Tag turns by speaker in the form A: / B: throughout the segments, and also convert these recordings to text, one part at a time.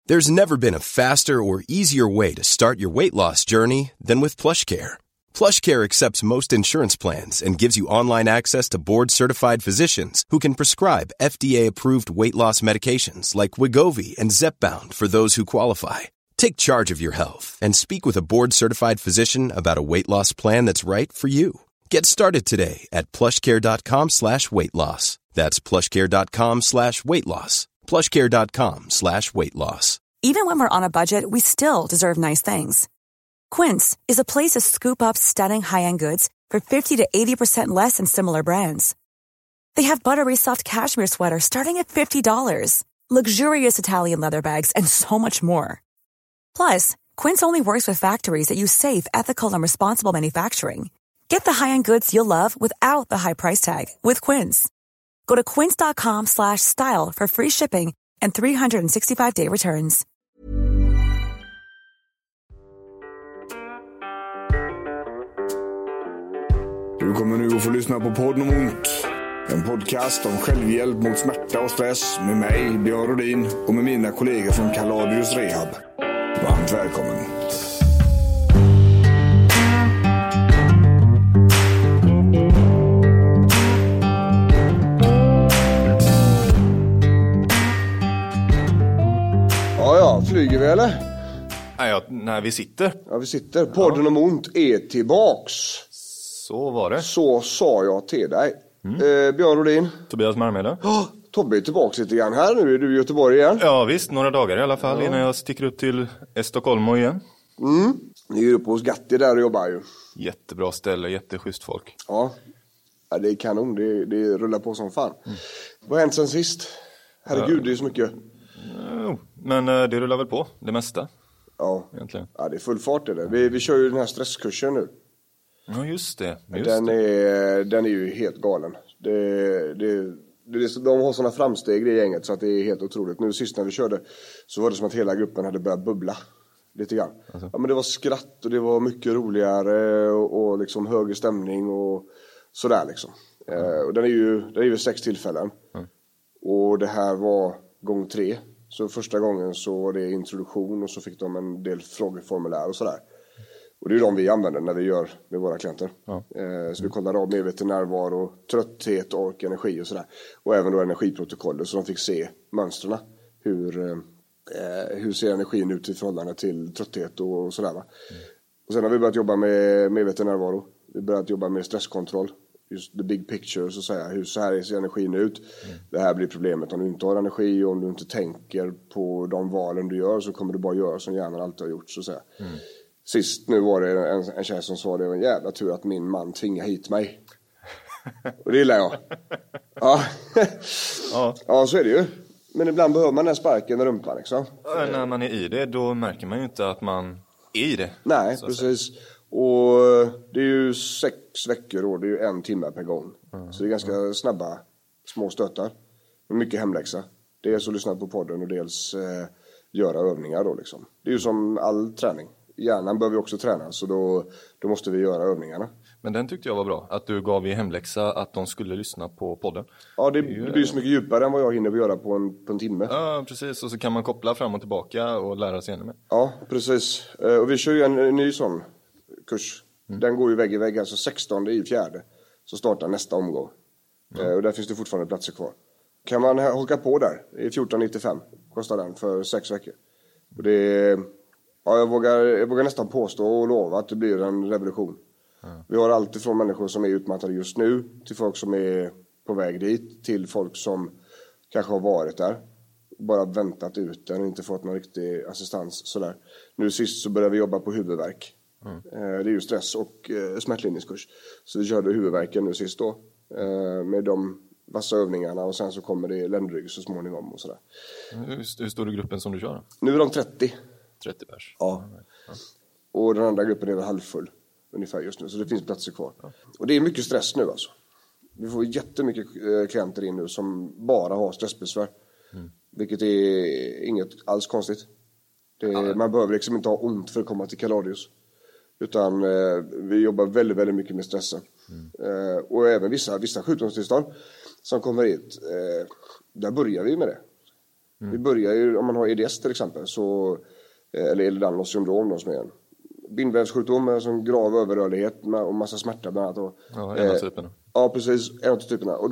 A: There's never been a faster or easier way to start your weight loss journey than with PlushCare. PlushCare accepts most insurance plans and gives you online access to board-certified physicians who can prescribe FDA-approved weight loss medications like Wegovy and Zepbound for those who qualify. Take charge of your health and speak with a board-certified physician about a weight loss plan that's right for you. Get started today at plushcare.com/weightloss. That's plushcare.com/weightloss. plushcare.com/weightloss.
B: Even when we're on a budget, we still deserve nice things. Quince is a place to scoop up stunning high-end goods for 50 to 80% less than similar brands. They have buttery soft cashmere sweaters starting at $50, luxurious Italian leather bags, and so much more. Plus, Quince only works with factories that use safe, ethical, and responsible manufacturing. Get the high-end goods you'll love without the high price tag with Quince. Go to quince.com/style for free shipping and 365-day returns.
C: Du kommer nu att få lyssna på Podden om ont. En podcast om självhjälp mot smärta och stress med mig, Björn Rodin, och med mina kollegor från Kaladius Rehab. Varmt välkommen. Ja, flyger vi eller?
D: Nej, vi sitter.
C: Ja, vi sitter. Podden om ont är tillbaks.
D: Så var det.
C: Så sa jag till dig. Björn Rodin.
D: Tobias Marmede.
C: Tobbe är tillbaks lite grann här. Nu är du i Göteborg igen.
D: Ja visst, några dagar i alla fall innan jag sticker upp till Stockholm igen.
C: Ni är ju uppe hos Gatti där och jobbar ju.
D: Jättebra ställe, jätteschysst folk.
C: Ja, det är kanon. Det rullar på som fan. Vad har hänt sen sist? Herregud, det är så mycket.
D: Men det rullar väl på, det mesta.
C: Ja,
D: egentligen.
C: Ja, det är full fart i det. Vi kör ju den här stresskursen nu.
D: Ja, just det.
C: Den är ju helt galen. De har sådana framsteg i gänget så att det är helt otroligt. Nu sist när vi körde så var det som att hela gruppen hade börjat bubbla lite grann. Alltså. Ja, men det var skratt och det var mycket roligare och liksom högre stämning och sådär liksom. Och den är ju 6 tillfällen. Och det här var gång 3. Så första gången så var det introduktion och så fick de en del frågeformulär och sådär. Och det är de vi använder när vi gör med våra klienter. Ja. Så vi kollar av medveten närvaro, trötthet, ork, energi och sådär. Och även då energiprotokollet så de fick se mönstren. Hur ser energin ut i förhållande till trötthet och sådär va. Och sen har vi börjat jobba med medveten närvaro. Vi har börjat jobba med stresskontroll. Just the big picture så att säga. Hur så här ser energin ut. Det här blir problemet om du inte har energi och om du inte tänker på de valen du gör så kommer du bara göra som hjärnan alltid har gjort så att säga. Sist nu var det en tjej som sa det var en jävla tur att min man tvingar hit mig. Och det gillar jag. Ja. Ja, så är det ju. Men ibland behöver man den sparken i rumpan liksom.
D: När man är i det då märker man ju inte att man är i det.
C: Nej, precis. Och det är ju 6 veckor och det är ju 1 timme per gång. Så det är ganska snabba små stötar. Med mycket hemläxa. Dels att lyssna på podden och dels göra övningar då liksom. Det är ju som all träning. Hjärnan behöver ju också träna så då måste vi göra övningarna.
D: Men den tyckte jag var bra. Att du gav i hemläxa att de skulle lyssna på podden.
C: Ja, det blir så mycket djupare än vad jag hinner göra på en timme.
D: Ja, precis. Och så kan man koppla fram och tillbaka och lära sig ännu mer.
C: Ja, precis. Och vi kör ju en ny sån kurs. Den går ju vägg i vägg. Alltså 16/4 så startar nästa omgång. Och där finns det fortfarande platser kvar. Kan man haka på där? Det är 14,95 kostar den för 6 veckor. Och det är... Ja, jag vågar nästan påstå och lova att det blir en revolution. Vi har allt ifrån människor som är utmattade just nu till folk som är på väg dit till folk som kanske har varit där bara väntat ut den och inte fått någon riktig assistans sådär. Nu sist så började vi jobba på huvudvärk. Det är ju stress och smärtlindringskurs. Så vi körde huvudvärken nu sist då med de vassa övningarna och sen så kommer det ländrygg så småningom och sådär.
D: Hur stor är gruppen som du kör då?
C: Nu är de 30.
D: 30 pers.
C: Ja. Och den andra gruppen är väl halvfull ungefär just nu. Så det finns platser kvar. Och det är mycket stress nu alltså. Vi får jättemycket klienter in nu som bara har stressbesvär. Vilket är inget alls konstigt. Man behöver liksom inte ha ont för att komma till Kaladius. Utan vi jobbar väldigt, väldigt mycket med stressen. Och även vissa sjukdomstillstånd som kommer hit. Där börjar vi med det. Vi börjar ju, om man har EDS till exempel, så, eller Ehlers-Danlos syndrom då, som är en bindvävssjukdom som grav överrörlighet och massa smärta bland annat.
D: Ja, en av typerna.
C: Ja, precis. En av typerna. Och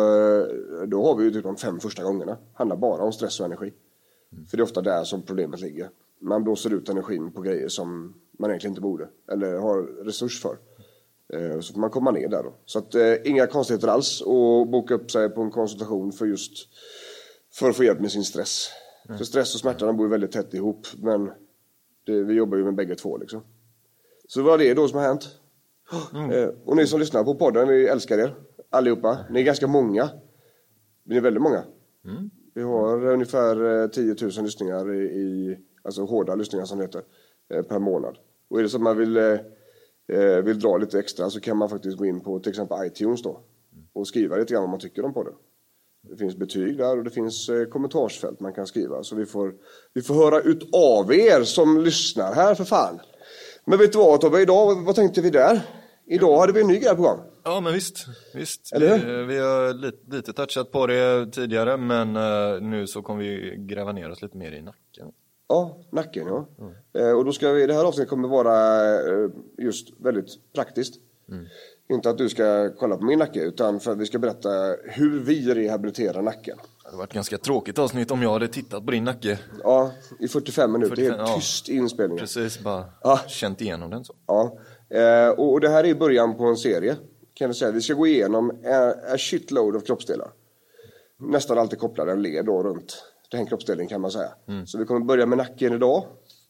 C: då har vi ju typ de 5 första gångerna. Handlar bara om stress och energi. För det är ofta där som problemet ligger. Man blåser ut energin på grejer som man egentligen inte borde. Eller har resurs för. Så får man komma ner där då. Så att inga konstigheter alls. Och boka upp sig på en konsultation för att få hjälp med sin stress. För stress och smärtan bor ju väldigt tätt ihop. Men vi jobbar ju med bägge två liksom. Så vad är det då som har hänt? Och ni som lyssnar på podden, vi älskar er allihopa. Ni är ganska många. Vi är väldigt många. Vi har ungefär 10 000 lyssningar alltså hårda lyssningar som det heter, per månad. Och är det så att man vill dra lite extra, så kan man faktiskt gå in på till exempel iTunes då och skriva lite grann vad man tycker om podden. Det finns betyg där och det finns kommentarsfält man kan skriva. Så vi får höra ut av er som lyssnar här för fan. Men vet du vad Tobbe, idag, vad tänkte vi där? Idag hade vi en ny grej på gång.
D: Ja, men visst.
C: Eller?
D: Vi har lite touchat på det tidigare, men nu så kommer vi gräva ner oss lite mer i nacken.
C: Ja, nacken, ja. Och då ska det här avsnittet kommer vara just väldigt praktiskt. Inte att du ska kolla på min nacke, utan för att vi ska berätta hur vi rehabiliterar nacken.
D: Det hade varit ganska tråkigt avsnitt om jag hade tittat på din nacke.
C: Ja, i 45 minuter. Det är helt tyst i inspelningen.
D: Precis, bara känt igenom den så.
C: Ja, och det här är början på en serie. Kan jag säga. Vi ska gå igenom a shitload av kroppsdelar. Nästan alltid kopplade en led då runt den kroppsdelen kan man säga. Så vi kommer börja med nacken idag.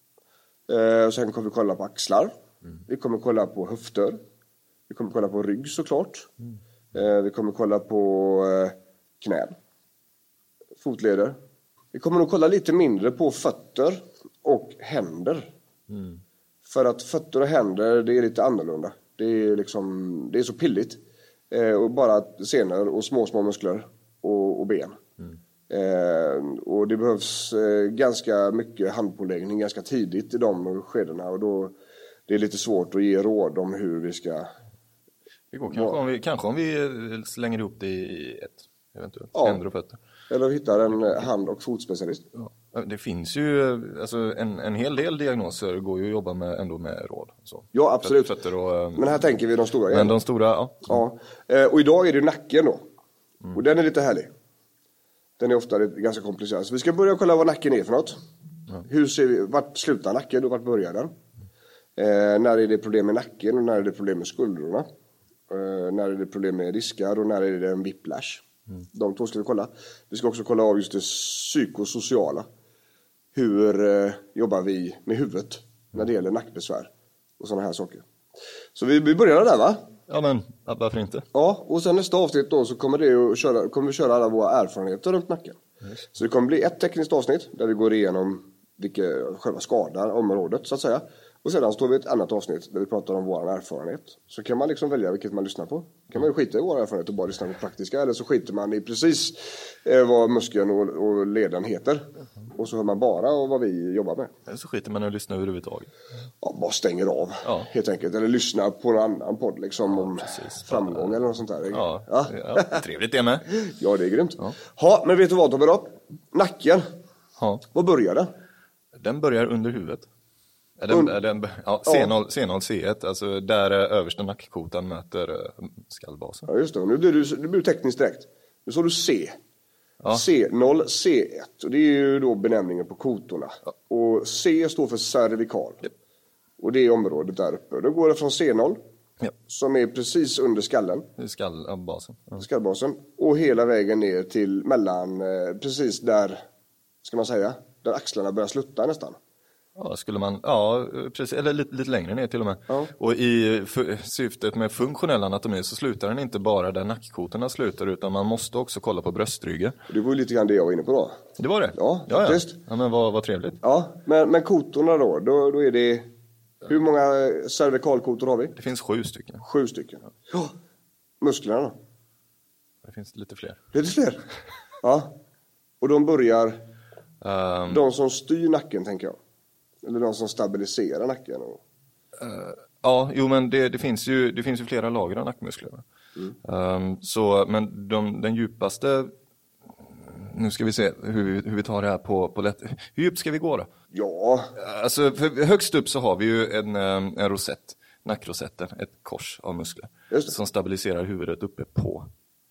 C: Sen kommer vi kolla på axlar. Vi kommer kolla på höfter. Vi kommer kolla på rygg såklart. Vi kommer kolla på knän. Fotleder. Vi kommer nog kolla lite mindre på fötter och händer. För att fötter och händer, det är lite annorlunda. Det är så pilligt. Och bara senor och små muskler och ben. Och det behövs ganska mycket handpåläggning ganska tidigt i de skedena. Och då det är lite svårt att ge råd om hur vi ska...
D: Det går kanske om vi slänger ihop det i ett, eventuellt. Ja. Händer och fötter.
C: Eller hittar en hand- och fotspecialist.
D: Ja. Det finns ju alltså en hel del diagnoser går ju att jobba med ändå med råd. Så.
C: Ja, absolut.
D: Fötter och,
C: men här tänker vi de stora igen.
D: Men de stora, ja.
C: Och idag är det nacken då. Och den är lite härlig. Den är ofta ganska komplicerad. Så vi ska börja kolla vad nacken är för något. Hur ser vi, vart slutar nacken och vart börjar den? När är det problem med nacken och när är det problem med skuldrorna? När är det problem med diskar och när är det en whiplash? De två ska vi kolla. Vi ska också kolla av just det psykosociala. Hur jobbar vi med huvudet när det gäller nackbesvär och sådana här saker. Så vi börjar där, va?
D: Ja, men varför inte?
C: Ja, och sen nästa avsnitt då så kommer vi köra alla våra erfarenheter runt nacken. Så det kommer bli ett tekniskt avsnitt där vi går igenom själva skadan, området så att säga. Och sedan står vi ett annat avsnitt där vi pratar om vår erfarenhet. Så kan man liksom välja vilket man lyssnar på. Kan man ju skita i vår erfarenhet och bara lyssna på praktiska. Eller så skiter man i precis vad muskeln och leden heter. Och så hör man bara vad vi jobbar med.
D: Eller så skiter man och lyssnar överhuvudtaget.
C: Ja, bara stänger av helt enkelt. Eller lyssnar på en annan podd liksom om framgång eller något sånt där.
D: Ja, trevligt det med.
C: Ja, det är grymt. Ja, men vet du vad Tobbe då? Nacken.
D: Ja.
C: Vad börjar den?
D: Den börjar under huvudet. C0, C1, alltså där översta nackkotan möter skallbasen.
C: Ja, just det. Nu blir du tekniskt direkt. Nu sa du C. Ja. C0, C1. Och det är ju då benämningen på kotorna. Ja. Och C står för cervikal. Yep. Och det är området där uppe. Då går det från C0, som är precis under skallen.
D: Skallbasen. Ja.
C: Skallbasen. Och hela vägen ner till mellan, precis där, ska man säga, där axlarna börjar slutta nästan.
D: Ja, precis, eller lite längre ner till och med. Ja. Och i syftet med funktionell anatomi så slutar den inte bara där nackkotorna slutar, utan man måste också kolla på bröstryggen.
C: Det var ju lite grann det jag var inne på då.
D: Det var det?
C: Ja, faktiskt.
D: Ja, men vad trevligt.
C: Ja, men kotorna då är det... Hur många cervikalkotor har vi?
D: Det finns 7 stycken.
C: 7 stycken. Ja. Musklerna då?
D: Det finns lite fler.
C: Lite fler? Ja. Och de börjar... de som styr nacken, tänker jag. Eller de som stabiliserar nacken.
D: Men det finns ju flera lager av nackmuskler. Men den djupaste Nu ska vi se hur vi tar det här på lätt. Hur djupt ska vi gå då?
C: Ja.
D: Alltså, högst upp så har vi ju en rosett, nackrosetten, ett kors av muskler som stabiliserar huvudet uppe på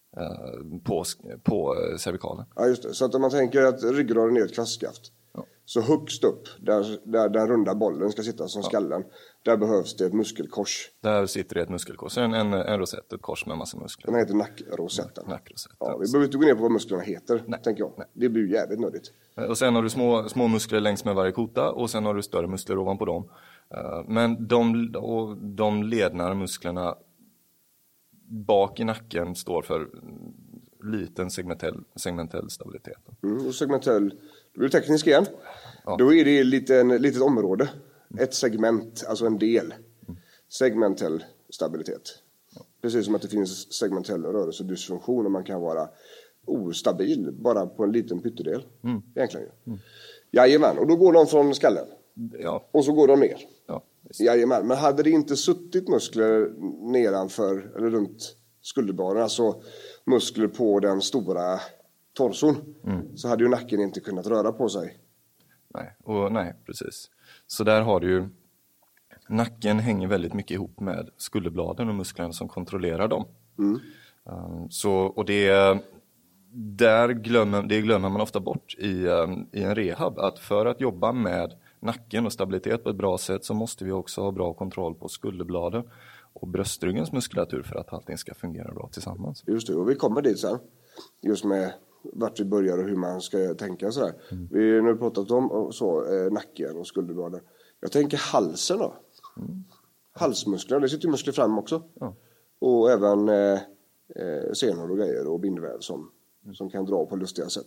D: cervikalen.
C: Ja, just det. Så att om man tänker att ryggraden är ett kvastskaft, så högst upp, där den runda bollen ska sitta som skallen, där behövs det ett muskelkors.
D: Där sitter det ett muskelkors. En rosett, ett kors med massa muskler.
C: Den heter nackrosetten.
D: Nackrosetten.
C: Ja, vi behöver inte gå ner på vad musklerna heter, tänker jag.
D: Nej.
C: Det blir ju jävligt nödigt.
D: Och sen har du små muskler längs med varje kota och sen har du större muskler ovanpå dem. Men de ledande musklerna bak i nacken står för liten segmentell stabilitet.
C: Och segmentell, då blir det teknisk igen. Ja. Då är det litet område. Ett segment, alltså en del. Segmentell stabilitet. Precis som att det finns segmentell rörelsedysfunktion och man kan vara ostabil bara på en liten pyttedel. Egentligen. Jajamän, och då går de från skallen.
D: Ja.
C: Och så går de ner.
D: Ja,
C: jajamän, men hade det inte suttit muskler nedanför eller runt skulderbladen, alltså muskler på den stora torson, så hade ju nacken inte kunnat röra på sig.
D: Nej, precis. Så där har du ju, nacken hänger väldigt mycket ihop med skulderbladen och musklerna som kontrollerar dem. Och det glömmer man ofta bort i en rehab, att för att jobba med nacken och stabilitet på ett bra sätt så måste vi också ha bra kontroll på skulderbladen och bröstryggens muskulatur för att allting ska fungera bra tillsammans.
C: Just det, och vi kommer dit sen. Just med vart vi börjar och hur man ska tänka sådär. Vi har nu pratat om nacken och skulderbladen. Jag tänker halsen då. Halsmusklerna, det sitter ju muskler fram också. Ja. Och även senor och grejer och bindväv som kan dra på lustiga sätt.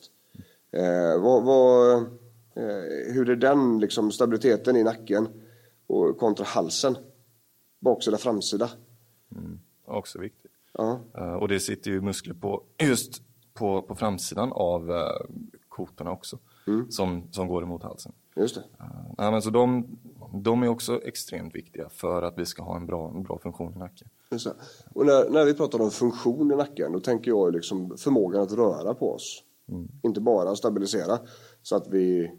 C: Hur är den liksom, stabiliteten i nacken och kontra halsen? Baksida, framsida.
D: Också viktigt.
C: Ja.
D: Och det sitter ju muskler på framsidan av kotorna också. Som går emot halsen.
C: Just det.
D: Men så de är också extremt viktiga för att vi ska ha en bra funktion i nacken.
C: Just det. Och när vi pratar om funktion i nacken, då tänker jag liksom förmågan att röra på oss. Inte bara stabilisera så att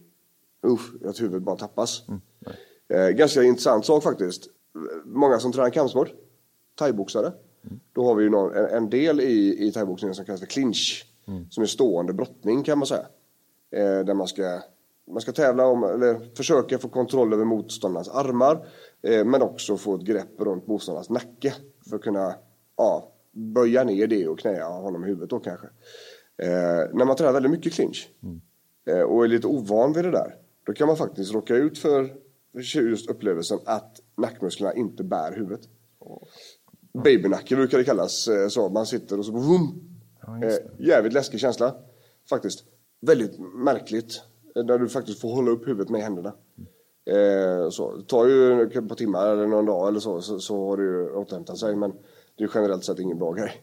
C: att huvudet bara tappas. Ganska intressant sak faktiskt. Många som tränar kampsport, thaiboxare, då har vi ju en del i thaiboxningen som kallas för clinch, som är stående brottning kan man säga. Där man ska tävla om, eller försöka få kontroll över motståndarnas armar, men också få ett grepp runt motståndarnas nacke för att kunna böja ner det och knäa honom i huvudet då kanske. När man tränar väldigt mycket clinch och är lite ovan vid det där, då kan man faktiskt råka ut för just upplevelsen att nackmusklerna inte bär huvudet. Babynacke brukar det kallas, så man sitter och så jävligt läskig känsla faktiskt. Väldigt märkligt där du faktiskt får hålla upp huvudet med händerna. Så det tar ju ett par timmar eller någon dag eller så har det ju återhämtat sig, men det är generellt sett ingen bra grej.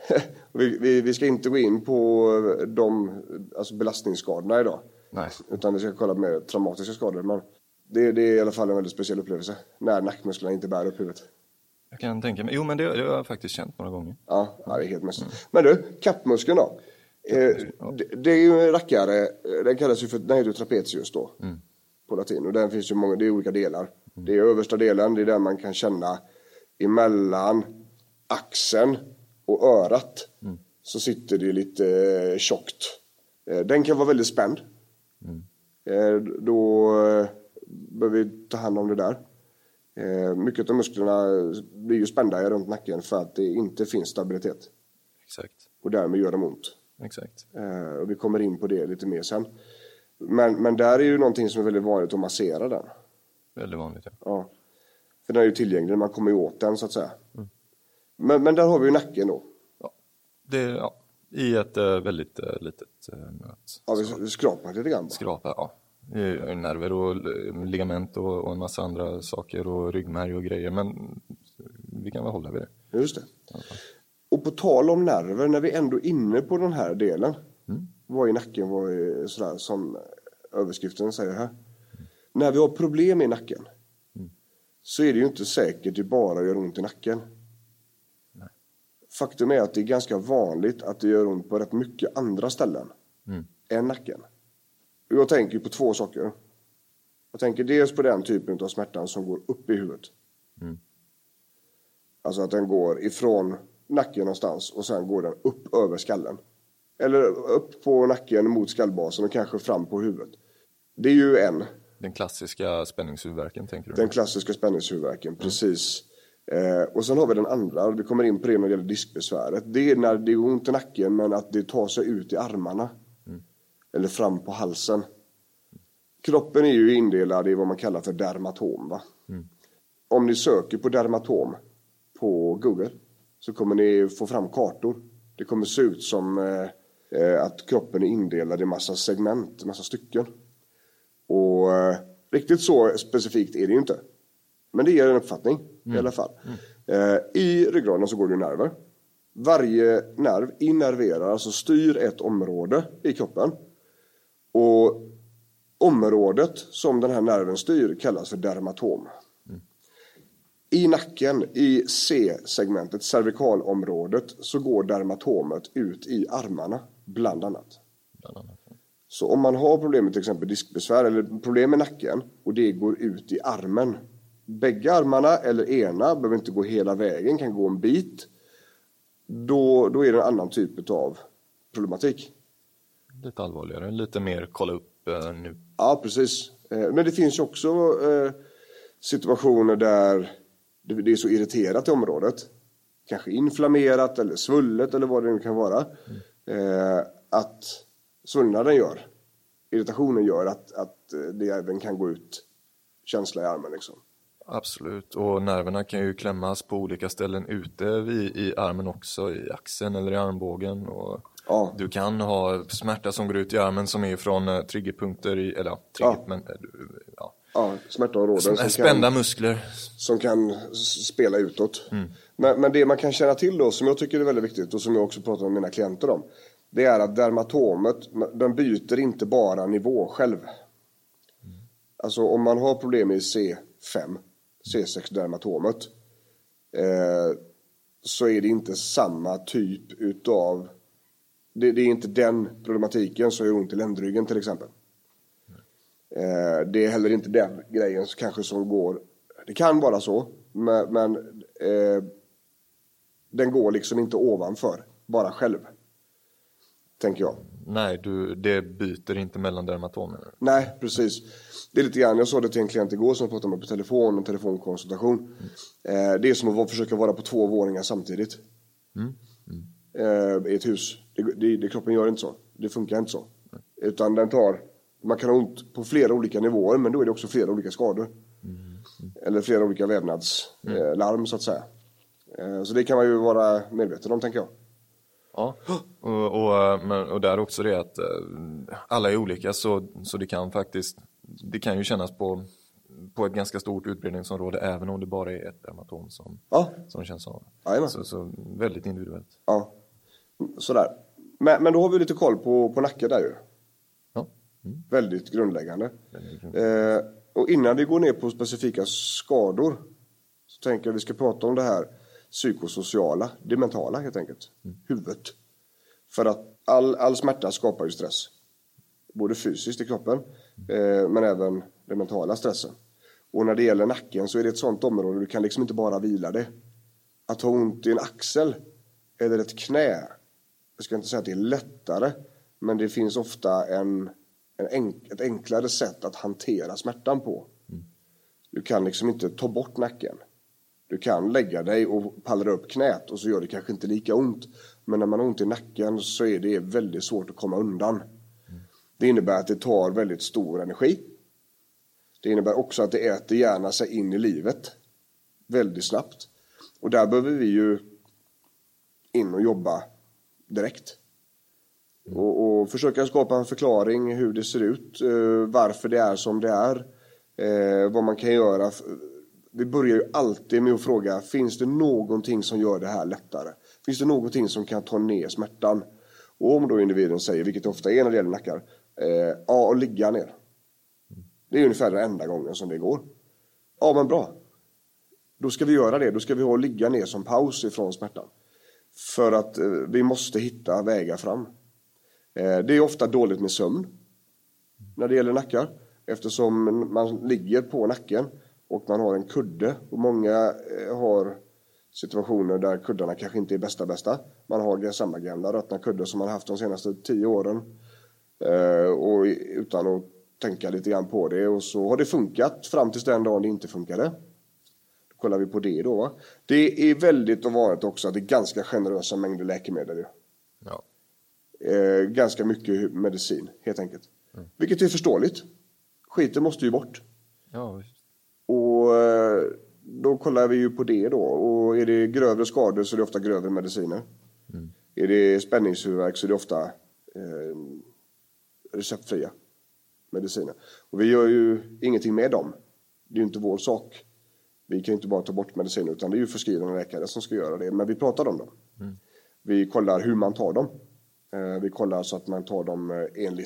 C: Vi ska inte gå in på alltså belastningsskadorna idag.
D: Nej.
C: Utan vi ska kolla med traumatiska skador, men det är i alla fall en väldigt speciell upplevelse när nackmusklerna inte bär upp huvudet.
D: Jag kan tänka mig. Jo, men det har jag faktiskt känt några gånger.
C: Ja, det är helt mässigt. Men du, kappmuskeln då. Det är ju en rackare. Den kallas ju för, den heter ju trapezius då. På latin. Och den finns ju många, det är olika delar. Det är översta delen, det är där man kan känna emellan axeln och örat. Så sitter det lite tjockt. Den kan vara väldigt spänd. Då behöver vi ta hand om det där. Mycket av musklerna blir ju spända runt nacken för att det inte finns stabilitet.
D: Exakt.
C: Och därmed gör de ont.
D: Exakt.
C: Och vi kommer in på det lite mer sen. Men där är ju någonting som är väldigt vanligt att massera den.
D: Väldigt vanligt,
C: ja. För den är ju tillgänglig, man kommer ju åt den så att säga. Men där har vi ju nacken då.
D: Ja. I ett väldigt litet nöt.
C: Ja, vi skrapar lite grann.
D: Skrapar, ja. Nerver och ligament och en massa andra saker och ryggmärg och grejer, men vi kan väl hålla vid det.
C: Just det. Och på tal om nerver, när vi ändå är inne på den här delen, vad i nacken, vad är sådär som överskriften säger här. När vi har problem i nacken så är det ju inte säkert det bara gör ont i nacken. Faktum är att det är ganska vanligt att det gör ont på rätt mycket andra ställen än nacken. Jag tänker på två saker. Jag tänker dels på den typen av smärtan som går upp i huvudet. Alltså att den går ifrån nacken någonstans och sen går den upp över skallen. Eller upp på nacken mot skallbasen och kanske fram på huvudet. Det är ju en.
D: Den klassiska spänningshuvudvärken, tänker du?
C: Den klassiska spänningshuvudvärken, precis. Och sen har vi den andra, och vi kommer in på det när det gäller diskbesväret. Det är när det är ont i nacken men att det tar sig ut i armarna. Eller fram på halsen. Kroppen är ju indelad i vad man kallar för dermatom, va? Om ni söker på dermatom på Google så kommer ni få fram kartor. Det kommer se ut som att kroppen är indelad i massa segment, massa stycken. Och riktigt så specifikt är det ju inte. Men det ger en uppfattning i alla fall. I ryggraden så går det nerver. Varje nerv innerverar, alltså styr ett område i kroppen. Och området som den här nerven styr kallas för dermatom. I nacken, i C-segmentet, cervikalområdet, så går dermatomet ut i armarna, bland annat. Så om man har problem med till exempel diskbesvär eller problem med nacken och det går ut i armen. Bägge armarna eller ena behöver inte gå hela vägen, kan gå en bit. Då är det en annan typ av problematik. Lite
D: allvarligare, lite mer kolla upp nu.
C: Ja, precis. Men det finns ju också situationer där det är så irriterat i området. Kanske inflammerat eller svullet eller vad det nu kan vara. Att svullnaden gör, irritationen gör att det även kan gå ut känsla i armen liksom.
D: Absolut, och nerverna kan ju klämmas på olika ställen ute i armen också, i axeln eller i armbågen. Och du kan ha smärta som går ut i armen som är från triggerpunkter
C: smärtområden.
D: Spända muskler.
C: Som kan spela utåt. Men det man kan känna till då, som jag tycker är väldigt viktigt och som jag också pratar med mina klienter om, det är att dermatomet, den byter inte bara nivå själv. Alltså om man har problem i C5, C6 dermatomet, så är det inte samma typ utav, det är inte den problematiken som gör ont i ländryggen till exempel. Det är heller inte den grejen kanske som går, det kan vara så, men den går liksom inte ovanför, bara själv. Tänker jag.
D: Nej, det byter inte mellan dermatomer.
C: Nej, precis. Det är lite grann, jag sa det till en klient igår som jag pratade med på telefon, en telefonkonsultation. Det är som att försöka vara på 2 våningar samtidigt. I ett hus. Kroppen gör inte så. Det funkar inte så. Utan man kan ha ont på flera olika nivåer, men då är det också flera olika skador. Eller flera olika vävnadslarm så att säga. Så det kan man ju vara medveten om, tänker jag.
D: Ja, och där också det att alla är olika, så det kan ju kännas på ett ganska stort utbredningsområde även om det bara är ett dermatom som känns av. Så väldigt individuellt.
C: Ja, sådär. Men då har vi lite koll på nacken där ju.
D: Ja.
C: Väldigt grundläggande. Och innan vi går ner på specifika skador så tänker jag att vi ska prata om det här psykosociala, det mentala helt enkelt. Huvudet. För att all smärta skapar ju stress. Både fysiskt i kroppen men även den mentala stressen. Och när det gäller nacken så är det ett sånt område du kan liksom inte bara vila det. Att ha ont i en axel eller ett knä, jag ska inte säga att det är lättare, men det finns ofta ett enklare sätt att hantera smärtan på. Du kan liksom inte ta bort nacken. Du kan lägga dig och pallra upp knät och så gör det kanske inte lika ont. Men när man har ont i nacken så är det väldigt svårt att komma undan. Det innebär att det tar väldigt stor energi. Det innebär också att det äter gärna sig in i livet väldigt snabbt. Och där behöver vi ju in och jobba direkt. Och försöka skapa en förklaring hur det ser ut, varför det är som det är, vad man kan göra. Vi börjar ju alltid med att fråga, finns det någonting som gör det här lättare? Finns det någonting som kan ta ner smärtan? Och om då individen säger, vilket ofta är när det gäller nackar, och ligga ner. Det är ungefär den enda gången som det går. Ja, men bra. Då ska vi göra det. Då ska vi ligga ner som paus ifrån smärtan. För att vi måste hitta vägar fram. Det är ofta dåligt med sömn när det gäller nackar. Eftersom man ligger på nacken och man har en kudde. Och många har situationer där kuddarna kanske inte är bästa. Man har samma gamla ruttna kuddar som man haft de senaste 10 åren. Och utan att tänka lite grann på det. Och så har det funkat fram tills den dagen det inte funkade. Då kollar vi på det då. Va? Det är väldigt vanligt också att det är ganska generösa mängder läkemedel.
D: Ja.
C: Ganska mycket medicin helt enkelt. Vilket är förståeligt. Skiten måste ju bort.
D: Ja.
C: Och då kollar vi ju på det då. Och är det grövre skador så är det ofta grövre mediciner. Är det spänningshuvudvärk så är det ofta receptfria mediciner. Och vi gör ju ingenting med dem. Det är ju inte vår sak. Vi kan inte bara ta bort mediciner utan det är ju förskrivande läkare som ska göra det. Men vi pratar om dem. Vi kollar hur man tar dem. Vi kollar så att man tar dem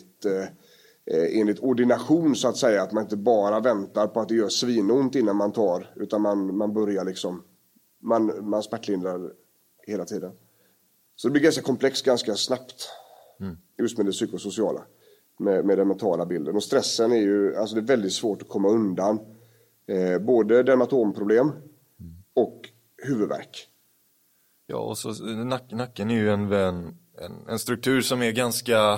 C: enligt ordination så att säga. Att man inte bara väntar på att det gör svinont innan man tar. Utan man börjar liksom. Man smärtlindrar hela tiden. Så det blir ganska komplext ganska snabbt. Just med det psykosociala. Med den mentala bilden. Och stressen är ju, alltså det är väldigt svårt att komma undan. Både dermatomproblem och huvudvärk.
D: Ja, och så nacken är ju en struktur som är ganska...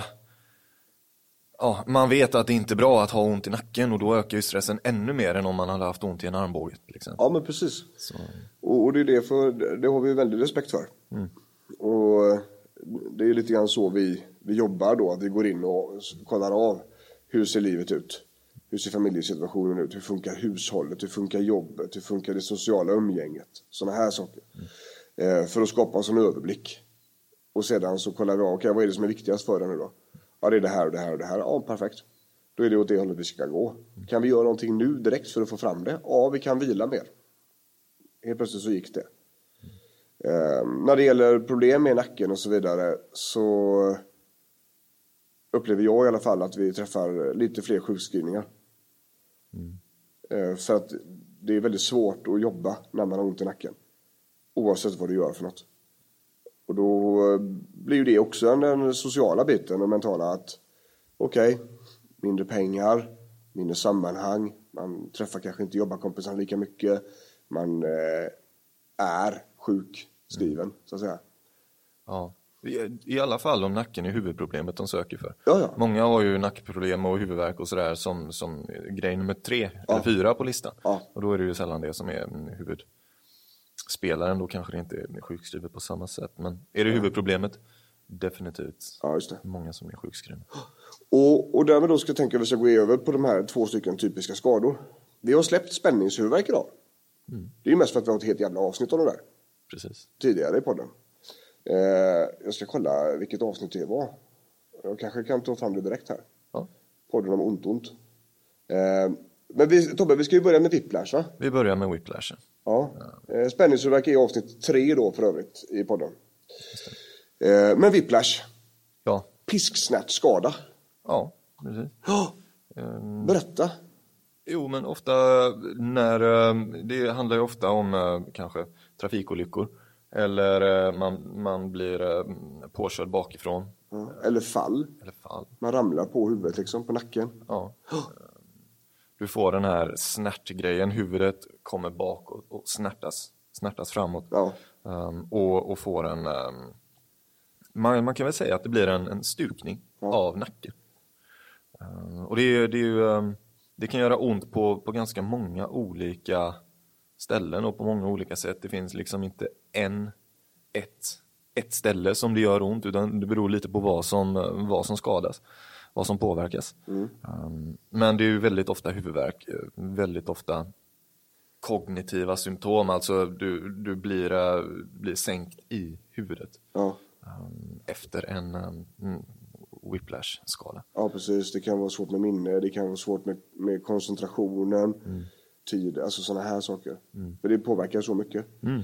D: Ja, man vet att det inte är bra att ha ont i nacken och då ökar ju stressen ännu mer än om man hade haft ont i en armbåge till exempel.
C: Ja, men precis. Och det är det, för det har vi väldigt respekt för. Och det är lite grann så vi jobbar då, att vi går in och kollar av hur ser livet ut. Hur ser familjesituationen ut? Hur funkar hushållet? Hur funkar jobbet? Hur funkar det sociala umgänget? Sådana här saker. För att skapa oss en överblick. Och sedan så kollar vi av, okej, vad är det som är viktigast för den nu då? Ja, det är det här och det här och det här. Ja, perfekt. Då är det åt det hållet vi ska gå. Kan vi göra någonting nu direkt för att få fram det? Ja, vi kan vila mer. Helt plötsligt så gick det. När det gäller problem med nacken och så vidare så upplever jag i alla fall att vi träffar lite fler sjukskrivningar. För att det är väldigt svårt att jobba när man har ont i nacken. Oavsett vad du gör för något. Och då blir ju det också den sociala biten och mentala att okej, mindre pengar, mindre sammanhang. Man träffar kanske inte jobbarkompisarna lika mycket. Man är sjukskriven så att säga.
D: Ja, i alla fall om nacken är huvudproblemet de söker för.
C: Ja.
D: Många har ju nackproblem och huvudvärk och sådär som grej nummer 3 eller 4 på listan. Ja. Och då är det ju sällan det som är huvudspelaren. Då kanske det inte är sjukskrivet på samma sätt. Men är det huvudproblemet? Definitivt.
C: Ja, just det.
D: Många som är sjukskrivna.
C: Och därmed då ska jag tänka att vi ska gå över på de här 2 stycken typiska skador. Vi har släppt spänningshuvudvärk idag. Det är ju mest för att vi har ett helt jävla avsnitt om det där.
D: Precis.
C: Tidigare i podden. Jag ska kolla vilket avsnitt det var. Jag kanske kan ta fram det direkt här.
D: Ja.
C: Podden om ont. Men Tobbe, vi ska ju börja med whiplash, va?
D: Vi börjar med whiplash.
C: Ja. Spänningshuvudvärk är avsnitt 3 då för övrigt i podden. Men whiplash.
D: Ja.
C: Pisksnärtskada.
D: Ja, precis.
C: Berätta.
D: Jo, men ofta när det handlar ju ofta om kanske trafikolyckor eller man blir påkörd bakifrån.
C: Eller fall. Man ramlar på huvudet liksom, på nacken.
D: Ja. Du får den här snärtgrejen, huvudet kommer bakåt och snärtas framåt. Ja. Och får en man kan väl säga att det blir en stukning av nacken. Och det är ju det kan göra ont på ganska många olika ställen och på många olika sätt. Det finns liksom inte ett ställe som det gör ont, utan det beror lite på vad som skadas, vad som påverkas. Men det är ju väldigt ofta huvudvärk, väldigt ofta kognitiva symptom, alltså du blir sänkt i huvudet efter en whiplash-skada. Ja,
C: precis. Det kan vara svårt med minne, det kan vara svårt med koncentrationen, tid, alltså sådana här saker. För det påverkar så mycket.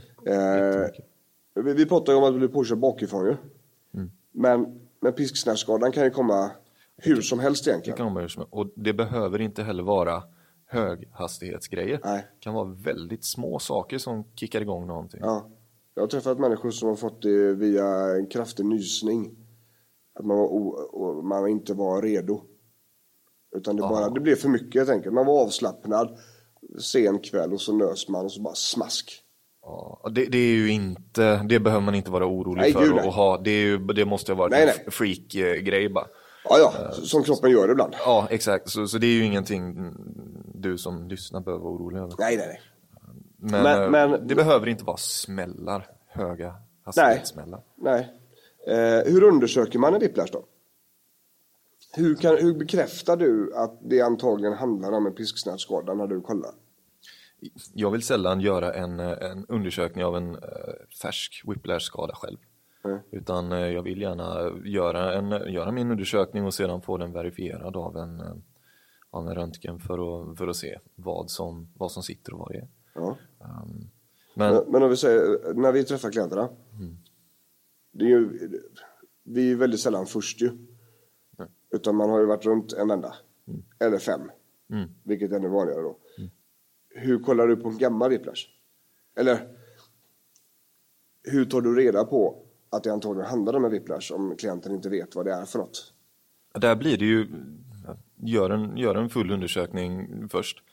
C: Vi pratar ju om att bli påkörd bakifrån ju. Men pisksnärtskadan kan ju komma hur som helst egentligen.
D: Det kan komma hur som helst. Och det behöver inte heller vara höghastighetsgrejer.
C: Nej.
D: Det kan vara väldigt små saker som kickar igång någonting.
C: Ja. Jag har träffat människor som har fått det via en kraftig nysning. Att man inte var redo. Utan det blev för mycket helt enkelt. Man var avslappnad sen kväll och så nös man och så bara smask.
D: Ja, det är ju inte, det behöver man inte vara orolig för att ha. Det måste ha varit en freak-grej bara.
C: Ja, som kroppen gör ibland.
D: Ja, exakt. Så det är ju ingenting du som lyssnar behöver vara orolig över.
C: Nej.
D: Men det behöver inte vara smällar, höga hastighetssmällar.
C: Nej. Hur undersöker man en whiplash då? Hur bekräftar du att det antagligen handlar om en pisksnärtsskada när du kollar?
D: Jag vill sällan göra en undersökning av en färsk whiplash-skada själv. Utan jag vill gärna göra min undersökning och sedan få den verifierad av en röntgen för att se vad som sitter och vad det är.
C: Ja. Men om vi säger, när vi träffar klienterna, vi är väldigt sällan först ju. Utan man har ju varit runt en vända. Eller 5. Vilket är ännu vanligare då. Hur kollar du på en gammal whiplash? Eller hur tar du reda på att det antagligen handlar om en whiplash om klienten inte vet vad det är för något?
D: Där blir det ju, gör en full undersökning först.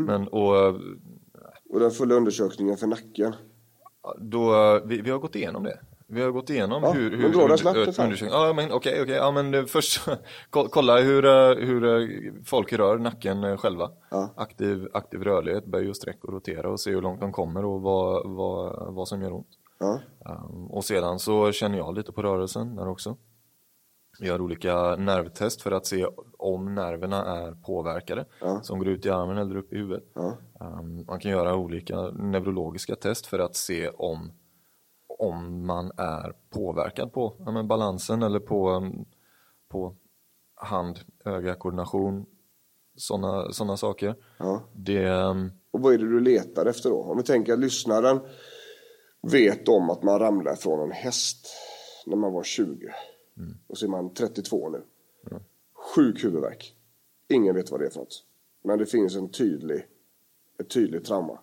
C: Och den fulla undersökningen för nacken?
D: Vi har gått igenom det. Vi har gått igenom
C: hur
D: undersökning. Ja, men okej. Ja, men först kolla hur folk rör nacken själva. Ja. Aktiv rörlighet, böj och sträck och rotera och se hur långt de kommer och vad som gör ont. Ja. Och sedan så känner jag lite på rörelsen där också. Jag gör olika nervtest för att se om nerverna är påverkade som går ut i armen eller upp i huvudet. Ja. Man kan göra olika neurologiska test för att se om man är påverkad på balansen eller på hand-öga-koordination, såna saker. Ja.
C: Och vad är det du letar efter då? Om vi tänker att lyssnaren vet om att man ramlar från en häst när man var 20. Och så är man 32 nu. Sjuk huvudvärk. Ingen vet vad det är för något. Men det finns ett tydligt trauma.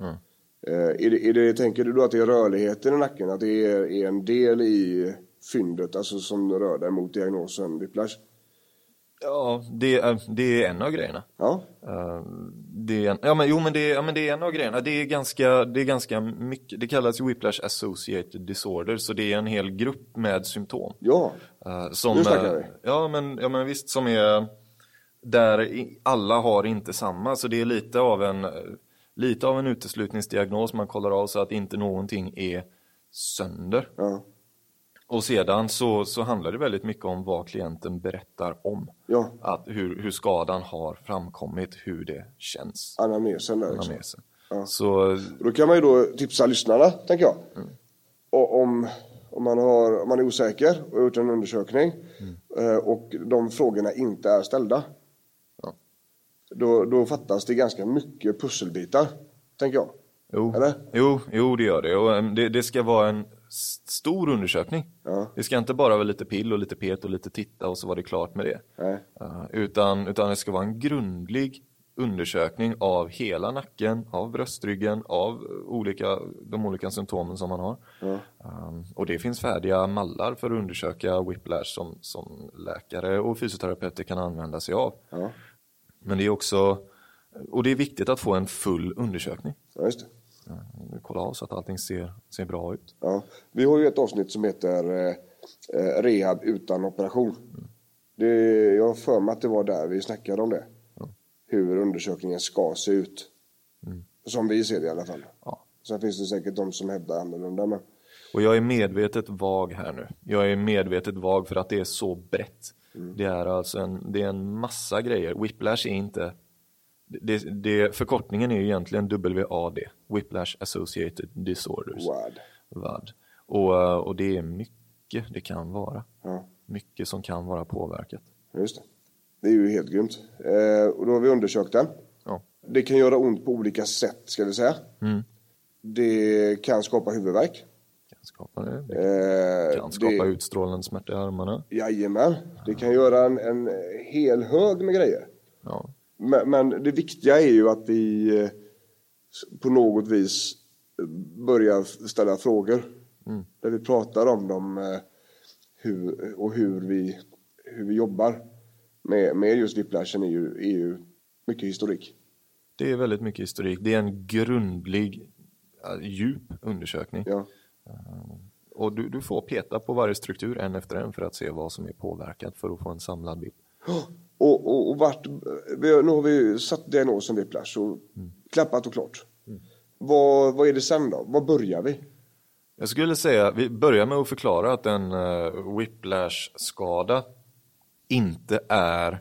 C: Tänker du då att det är rörligheten i nacken? Att det är en del i fyndet, alltså som rör dig mot diagnosen whiplash?
D: Ja, det är en av grejerna. Ja. Det är en av grejerna. Det är ganska mycket. Det kallas whiplash associated disorder, så det är en hel grupp med symptom. Ja. Nu snackar vi. Ja, men visst, som är där alla har inte samma, så det är lite av en uteslutningsdiagnos man kollar av så att inte någonting är sönder. Ja. Och sedan så handlar det väldigt mycket om vad klienten berättar om. Ja. Att hur skadan har framkommit, hur det känns.
C: Anamnesen där. Ja. Så då kan man ju då tipsa lyssnarna, tänker jag. Och om man är osäker och har gjort en undersökning och de frågorna inte är ställda. Ja. Då fattas det ganska mycket pusselbitar, tänker jag.
D: Jo, eller? Jo, det gör det. Och det ska vara en stor undersökning. Ja. Det ska inte bara vara lite pill och lite pet och lite titta och så var det klart med det. Utan det ska vara en grundlig undersökning av hela nacken, av bröstryggen, av de olika symptomen som man har. Ja. Och det finns färdiga mallar för att undersöka whiplash som läkare och fysioterapeuter kan använda sig av. Ja. Men det är också, och det är viktigt att få en full undersökning. Ja, just det. Kolla av så att allting ser bra ut.
C: Ja. Vi har ju ett avsnitt som heter rehab utan operation. Jag har för mig att det var där vi snackade om det. Ja. Hur undersökningen ska se ut. Som vi ser det i alla fall. Ja. Sen finns det säkert de som hävdar annorlunda. Men...
D: Och jag är medvetet vag här nu. Jag är medvetet vag för att det är så brett. Det är alltså en massa grejer. Whiplash är inte... förkortningen är ju egentligen WAD, Whiplash Associated Disorders. WAD. Och det är mycket det kan vara. Ja. Mycket som kan vara påverkat.
C: Just det. Det är ju helt grymt. Och då har vi undersökt den. Ja. Det kan göra ont på olika sätt, ska vi säga. Det kan skapa huvudvärk.
D: Det kan skapa utstrålande smärta i armarna.
C: Jajamän. Det kan göra en hel hög med grejer. Ja. Men det viktiga är ju att vi på något vis börjar ställa frågor. Där vi pratar om dem hur vi jobbar med just whiplashen är ju mycket historik.
D: Det är väldigt mycket historik. Det är en grundlig, djup undersökning.
C: Ja.
D: Och du får peta på varje struktur en efter en för att se vad som är påverkat för att få en samlad bild.
C: Och nu har vi satt diagnosen whiplash och klappat och klart. Vad är det sen då? Vad börjar vi?
D: Jag skulle säga, vi börjar med att förklara att en whiplash-skada inte är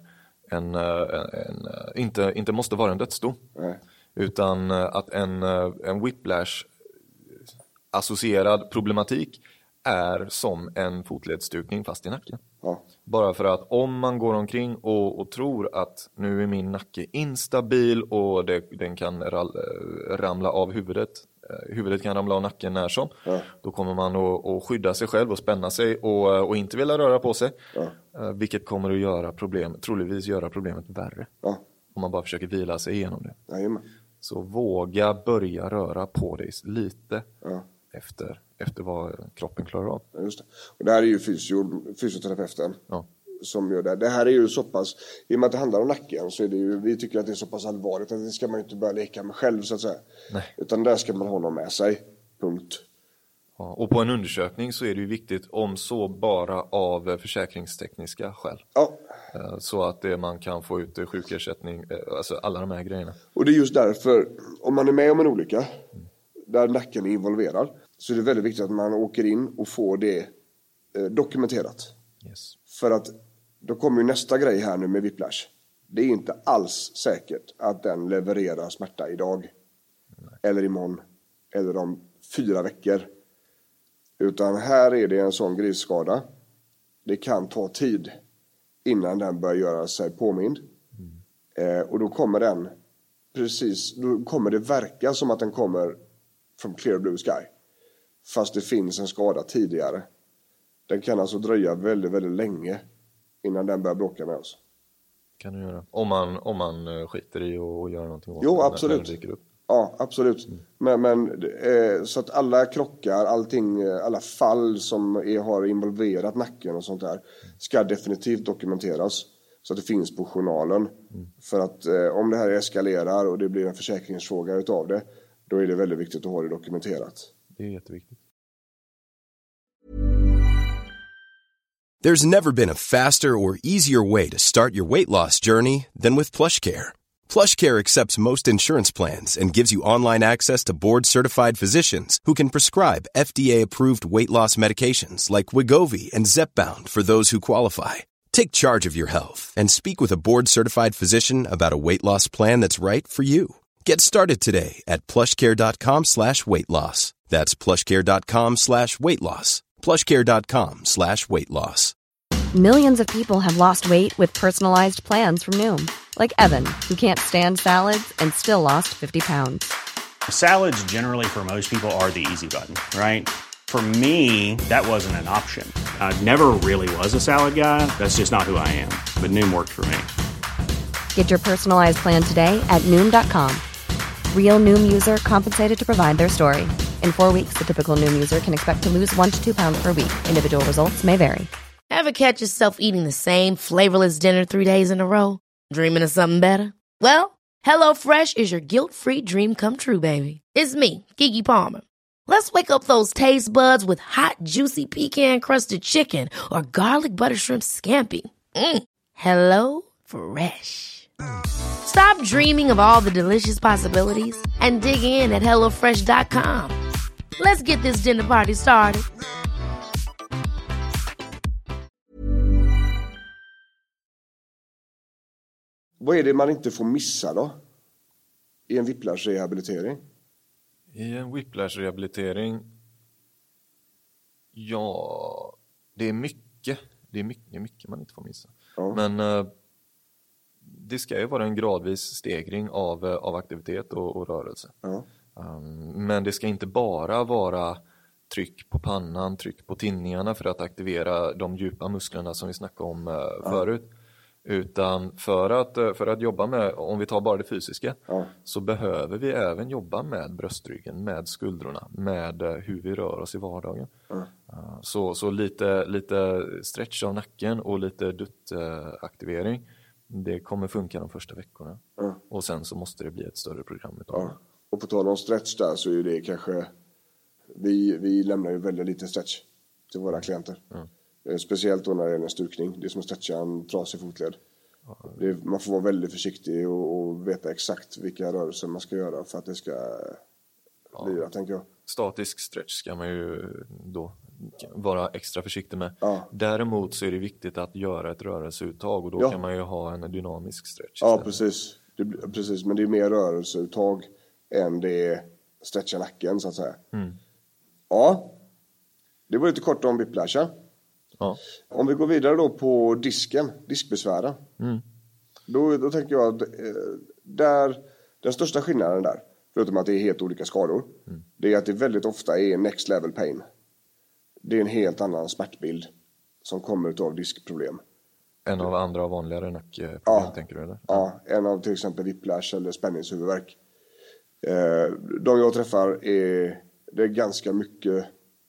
D: inte måste vara en dödsdom.
C: Nej.
D: Utan att en whiplash-associerad problematik är som en fotledsstukning fast i nacken.
C: Ja.
D: Bara för att om man går omkring och tror att nu är min nacke instabil och den kan ramla av huvudet. Huvudet kan ramla av nacken när som.
C: Ja.
D: Då kommer man att skydda sig själv och spänna sig och inte vilja röra på sig.
C: Ja.
D: Vilket kommer att troligtvis göra problemet värre.
C: Ja.
D: Om man bara försöker vila sig igenom det.
C: Jajamän.
D: Så våga börja röra på dig lite efter vad kroppen klarar av.
C: Ja, just det. Och det här är ju fysioterapeuten som gör det. Det här är ju så pass, i och med att det handlar om nacken så är det ju, vi tycker att det är så pass allvarligt att det ska man ju inte börja leka med själv så att säga.
D: Nej.
C: Utan där ska man ha någon med sig. Punkt.
D: Ja, och på en undersökning så är det ju viktigt om så bara av försäkringstekniska skäl.
C: Ja.
D: Så att man kan få ut sjukersättning, alltså alla de här grejerna.
C: Och det är just därför, om man är med om en olycka där nacken är involverad så är det väldigt viktigt att man åker in och får det dokumenterat.
D: Yes.
C: För att då kommer ju nästa grej här nu med whiplash. Det är inte alls säkert att den levererar smärta idag. Eller imorgon. Eller om 4 veckor. Utan här är det en sån grisskada. Det kan ta tid innan den börjar göra sig påmind. Och då kommer då kommer det verka som att den kommer från clear blue sky. Fast det finns en skada tidigare. Den kan alltså dröja väldigt, väldigt länge innan den börjar bråka med oss.
D: Kan du göra. Om man skiter i och gör någonting åt
C: Jo,
D: det,
C: absolut.
D: när det dyker upp.
C: Ja, absolut. Men så att alla krockar, alla fall som har involverat nacken och sånt där ska definitivt dokumenteras. Så att det finns på journalen. För att om det här eskalerar och det blir en försäkringsfråga utav det, då är det väldigt viktigt att ha det dokumenterat.
D: Det är jätteviktigt.
A: There's never been a faster or easier way to start your weight loss journey than with PlushCare. PlushCare accepts most insurance plans and gives you online access to board-certified physicians who can prescribe FDA-approved weight loss medications like Wegovy and Zepbound for those who qualify. Take charge of your health and speak with a board-certified physician about a weight loss plan that's right for you. Get started today at plushcare.com/weightloss. That's plushcare.com/weightloss. plushcare.com/weightloss.
B: Millions of people have lost weight with personalized plans from Noom. Like Evan, who can't stand salads and still lost 50 pounds.
E: Salads generally for most people are the easy button, right? For me, that wasn't an option. I never really was a salad guy. That's just not who I am. But Noom worked for me.
B: Get your personalized plan today at Noom.com. Real Noom user compensated to provide their story. In 4 weeks, the typical Noom user can expect to lose 1 to 2 pounds per week. Individual results may vary.
F: Ever catch yourself eating the same flavorless dinner 3 days in a row? Dreaming of something better? Well, HelloFresh is your guilt-free dream come true, baby. It's me, Keke Palmer. Let's wake up those taste buds with hot, juicy pecan-crusted chicken or garlic butter shrimp scampi. Hello Fresh. Stop dreaming of all the delicious possibilities and dig in at HelloFresh.com. Let's get this dinner party started.
C: Vad är det man inte får missa då? I en whiplash-rehabilitering?
D: I en whiplash-rehabilitering, ja, det är mycket man inte får missa.
C: Ja.
D: Men det ska ju vara en gradvis stegring av aktivitet och rörelse.
C: Ja.
D: Men det ska inte bara vara tryck på pannan, tryck på tinningarna för att aktivera de djupa musklerna som vi snackade om förut. Utan för att jobba med, om vi tar bara det fysiska, så behöver vi även jobba med bröstryggen, med skuldrorna, med hur vi rör oss i vardagen. Så lite stretch av nacken och lite duttaktivering, det kommer funka de första veckorna. Och sen så måste det bli ett större program.
C: Och på tal om stretch där, så är det kanske, vi lämnar ju väldigt lite stretch till våra klienter. Speciellt då när det är en stukning. Det är som att stretcha en trasig fotled. Man får vara väldigt försiktig och veta exakt vilka rörelser man ska göra för att det ska lira, tänker jag.
D: Statisk stretch ska man ju då vara extra försiktig med. Däremot så är det viktigt att göra ett rörelseuttag, och då kan man ju ha en dynamisk stretch istället.
C: Precis. Men det är mer rörelseuttag än det stretcha nacken, så att säga. Ja, det var lite kort om whiplash. Om vi går vidare då på diskbesvären. Då tänker jag att den största skillnaden där, förutom att det är helt olika skador, det är att det väldigt ofta är next level pain. Det är en helt annan smärtbild som kommer av diskproblem.
D: En av andra vanligare nackproblem, tänker du, eller?
C: Ja, en av till exempel whiplash eller spänningshuvudvärk. De jag träffar det är ganska mycket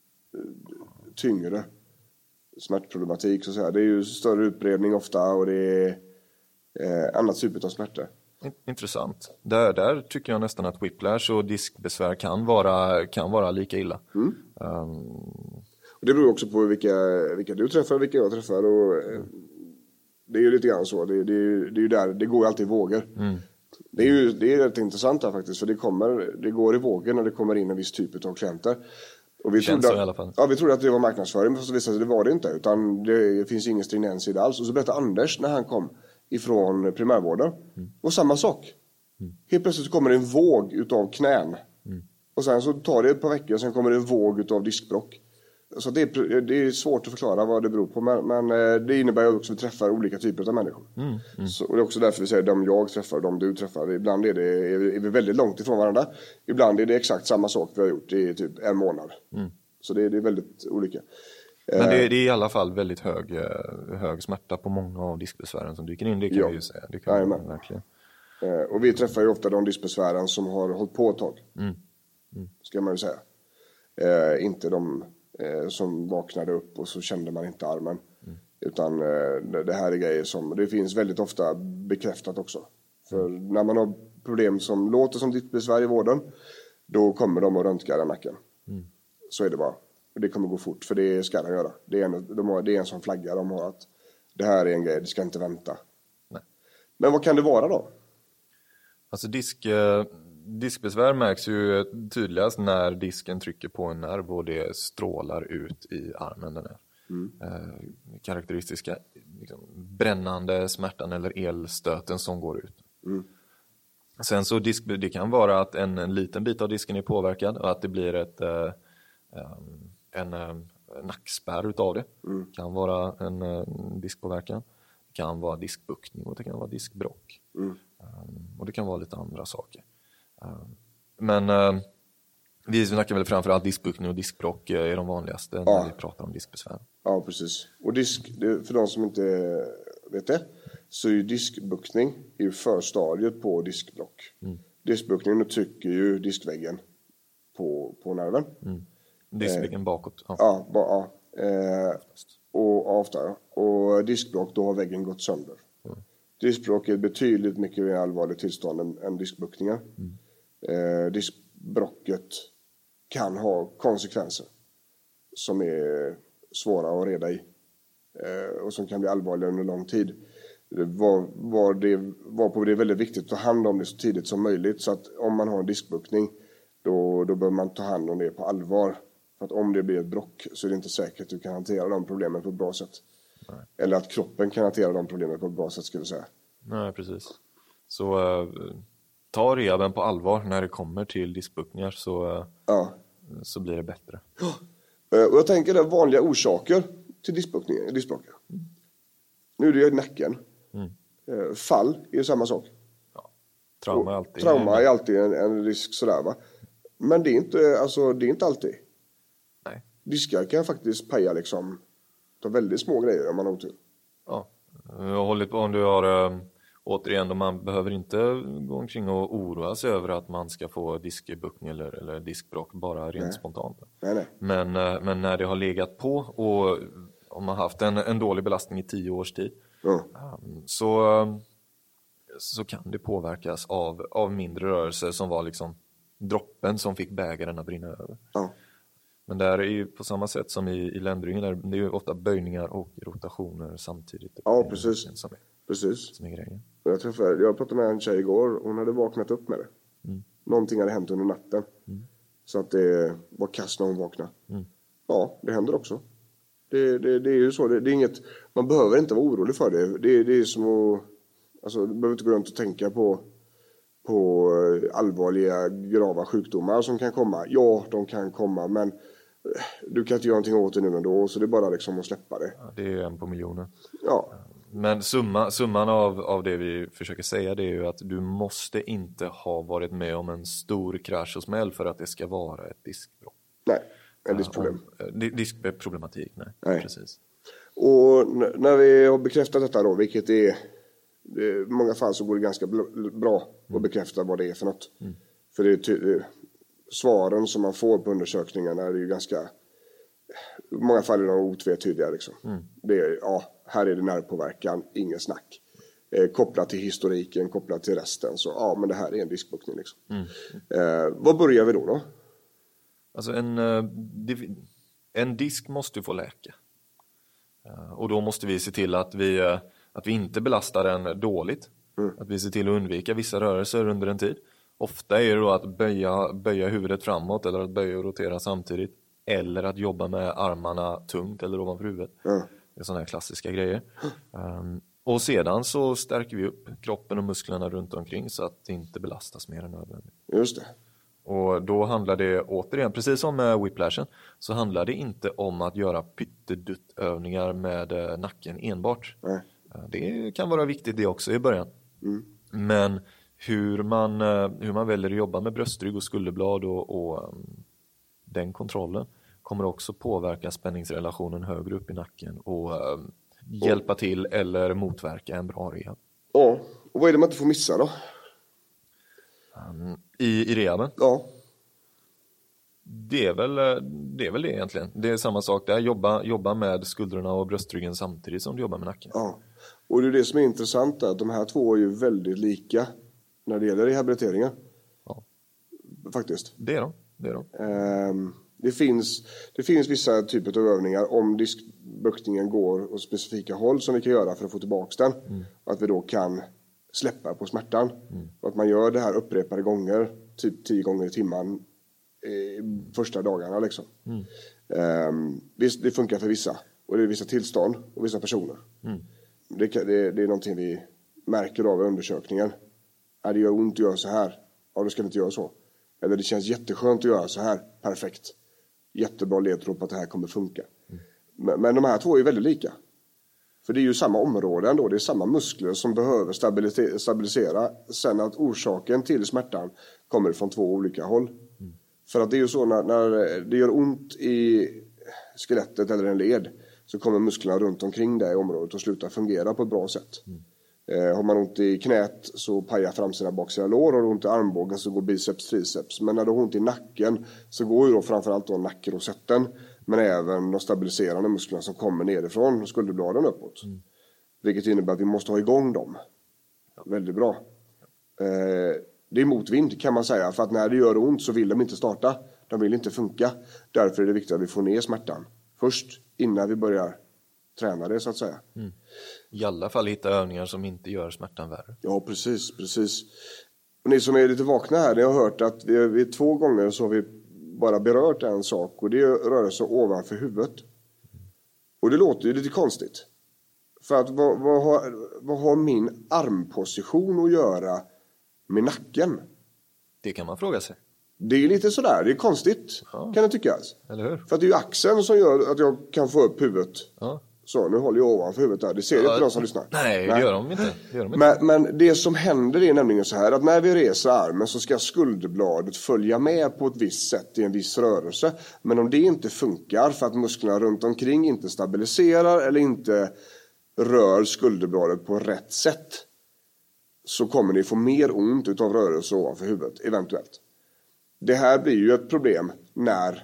C: tyngre smärtproblematik, så att säga. Det är ju större utbredning ofta, och det är annat typ av smärta.
D: Intressant. Där tycker jag nästan att whiplash och diskbesvär kan vara lika illa.
C: Och det beror också på vilka du träffar och vilka jag träffar, och det är ju lite grann så. Det är ju där, det går ju alltid i vågor. Det är rätt intressant här faktiskt, för det går i vågor när det kommer in en viss typ av klienter. Och vi trodde, i alla fall. Ja, vi trodde att det var marknadsföring, men så visade sig det var det inte, utan det finns ingen stringens i det alls. Och så berättade Anders när han kom ifrån primärvården, och samma sak. Helt plötsligt så kommer det en våg utav knän. Och sen så tar det ett par veckor, och sen kommer det en våg utav diskbråck. Så det är svårt att förklara vad det beror på, men det innebär ju också att vi träffar olika typer av människor. Så, och det är också därför vi säger de jag träffar, de du träffar. Ibland är vi väldigt långt ifrån varandra. Ibland är det exakt samma sak vi har gjort i typ en månad. Så det är väldigt olika.
D: Men det är i alla fall väldigt hög smärta på många av diskbesvären som dyker in, det kan vi ju säga. Det kan man verkligen.
C: Och vi träffar ju ofta de diskbesvären som har hållit på ett tag. Ska man ju säga. Inte de som vaknade upp och så kände man inte armen. Utan det här är grejer som det finns väldigt ofta bekräftat också. För när man har problem som låter som diskbesvär i vården, då kommer de att röntga nacken. Så är det bara. Det kommer gå fort, för det ska de göra. Det är en som flagga de har, att det här är en grej, det ska inte vänta.
D: Nej.
C: Men vad kan det vara då?
D: Alltså diskbesvär märks ju tydligast när disken trycker på en nerv och det strålar ut i armen. Den här karaktäristiska liksom, brännande smärtan eller elstöten som går ut. Sen så det kan vara att en liten bit av disken är påverkad och att det blir en nackspärr utav det. Kan vara en diskpåverkan. Det kan vara diskbuktning och det kan vara diskbråck. Och det kan vara lite andra saker. Men vi snackar väl framförallt diskbuktning och diskbråck är de vanligaste när vi pratar om diskbesvär. Ja,
C: precis. Och för de som inte vet det, så är ju diskbuktning är förstadiet på diskbråck. Diskbuktningen trycker ju diskväggen på nerven.
D: Diskväggen bakåt.
C: Och diskbråck, då har väggen gått sönder. Diskbråck är ett betydligt mycket mer allvarligt tillstånd än diskbuktningar. Diskbråcket kan ha konsekvenser som är svåra att reda i. Och som kan bli allvarliga under lång tid. Varpå det är väldigt viktigt att ta hand om det så tidigt som möjligt. Så att om man har en diskbuktning, då bör man ta hand om det på allvar. För att om det blir ett brock så är det inte säkert att du kan hantera de problemen på ett bra sätt. Nej. Eller att kroppen kan hantera de problemen på ett bra sätt, skulle jag säga.
D: Nej, precis. Så ta rehaben på allvar när det kommer till diskbuktningar, så blir det bättre.
C: Och jag tänker det vanliga orsaker till diskbråck. Nu är det ju nacken. Fall är ju samma sak.
D: Ja. Trauma
C: är alltid en risk sådär, va. Men det är inte alltid.
D: Nej.
C: Diskar kan faktiskt paja liksom. Ta väldigt små grejer om man har otur.
D: Ja, Jag har hållit på om du har... Återigen, man behöver inte gå omkring och oroa sig över att man ska få diskbuckning eller diskbråck bara rent spontant.
C: Nej.
D: Men när det har legat på och om man har haft en dålig belastning i 10 års tid så kan det påverkas av mindre rörelser som var liksom droppen som fick bägaren att brinna över. Ja. Men där är ju på samma sätt som i ländringen, det är ju ofta böjningar och rotationer samtidigt.
C: Ja, precis.
D: Som är grejen.
C: Jag pratade med en tjej igår, hon hade vaknat upp med det. Någonting hade hänt under natten. Så att det var kast när hon vaknade. Ja, det händer också. Det är ju så, det är inget, man behöver inte vara orolig för det. Det är som att, alltså, du behöver inte gå runt och tänka på allvarliga grava sjukdomar som kan komma. Ja, de kan komma, men du kan inte göra någonting åt det nu ändå, så det är bara liksom att släppa det.
D: Ja, det är 1 på miljonen.
C: Ja.
D: Men summan av det vi försöker säga, det är ju att du måste inte ha varit med om en stor krasch och smäll för att det ska vara ett diskbråck.
C: Nej, en diskproblem.
D: Diskproblematik, nej. Precis.
C: Och när vi har bekräftat detta då, vilket är i många fall så går det ganska bra att bekräfta vad det är för något. För det svaren som man får på undersökningarna är ju ganska, i många fall är de otvetydiga liksom. Det är, här är det nervpåverkan, ingen snack. Kopplat till historiken, kopplat till resten, så men det här är en diskbuktning liksom. Vad börjar vi då?
D: Alltså en disk måste ju få läka. Och då måste vi se till att vi inte belastar den dåligt. Att vi ser till att undvika vissa rörelser under en tid. Ofta är det då att böja huvudet framåt eller att böja och rotera samtidigt. Eller att jobba med armarna tungt eller ovanför huvudet. Det är sådana här klassiska grejer. Och sedan så stärker vi upp kroppen och musklerna runt omkring så att det inte belastas mer än nödvändigt.
C: Just det.
D: Och då handlar det återigen, precis som med whiplashen, så handlar det inte om att göra pyttedutövningar med nacken enbart.
C: Nej.
D: Det kan vara viktigt det också i början. Men hur man väljer att jobba med bröstrygg och skulderblad och den kontrollen kommer också påverka spänningsrelationen högre upp i nacken och hjälpa till eller motverka en bra rehab.
C: Ja, och vad är det man inte får missa då?
D: I rehaben?
C: Ja.
D: Det är väl det egentligen. Det är samma sak där. Jobba med skulderna och bröstryggen samtidigt som du jobbar med nacken.
C: Ja. Och det är det som är intressant, att de här två är ju väldigt lika när det gäller rehabiliteringen.
D: Ja.
C: Faktiskt.
D: Det är de.
C: Det finns vissa typer av övningar om diskbuktningen går åt specifika håll som vi kan göra för att få tillbaka den. Att vi då kan släppa på smärtan. Och att man gör det här upprepade gånger, typ 10 gånger i timmen första dagarna liksom. Det funkar för vissa. Och det är vissa tillstånd och vissa personer. Det är någonting vi märker av i undersökningen. Det gör ont att göra så här. Ja, då ska vi inte göra så. Eller det känns jätteskönt att göra så här. Perfekt. Jättebra ledtråd på att det här kommer funka. Men de här två är väldigt lika. För det är ju samma områden då. Det är samma muskler som behöver stabilisera. Sen att orsaken till smärtan kommer från 2 olika håll. För att det är ju så när det gör ont i skelettet eller en led, så kommer musklerna runt omkring det området att sluta fungera på ett bra sätt. Har man ont i knät så pajar framsida baksida lår, och har du ont i armbågen så går biceps, triceps. Men när du har ont i nacken så går ju då framförallt då nackrosetten, men även de stabiliserande musklerna som kommer nerifrån skulderbladen uppåt. Vilket innebär att vi måste ha igång dem. Väldigt bra. Det är motvind kan man säga, för att när det gör ont så vill de inte starta. De vill inte funka. Därför är det viktigt att vi får ner smärtan först, innan vi börjar träna det så att säga.
D: I alla fall hitta övningar som inte gör smärtan värre.
C: Ja, precis. Och ni som är lite vakna här, ni har hört att vi 2 gånger så har vi bara berört en sak, och det rör sig ovanför huvudet. Och det låter ju lite konstigt. För att vad har min armposition att göra med nacken?
D: Det kan man fråga sig.
C: Det är lite sådär, det är konstigt, kan det tyckas.
D: Eller hur?
C: För att det är ju axeln som gör att jag kan få upp huvudet.
D: Ja.
C: Så, nu håller jag ovanför huvudet där. Det ser inte de som lyssnar.
D: Nej, det gör de inte.
C: Men det som händer är nämligen så här, att när vi reser armen så ska skulderbladet följa med på ett visst sätt i en viss rörelse. Men om det inte funkar för att musklerna runt omkring inte stabiliserar eller inte rör skulderbladet på rätt sätt så kommer ni få mer ont utav rörelse ovanför huvudet, eventuellt. Det här blir ju ett problem när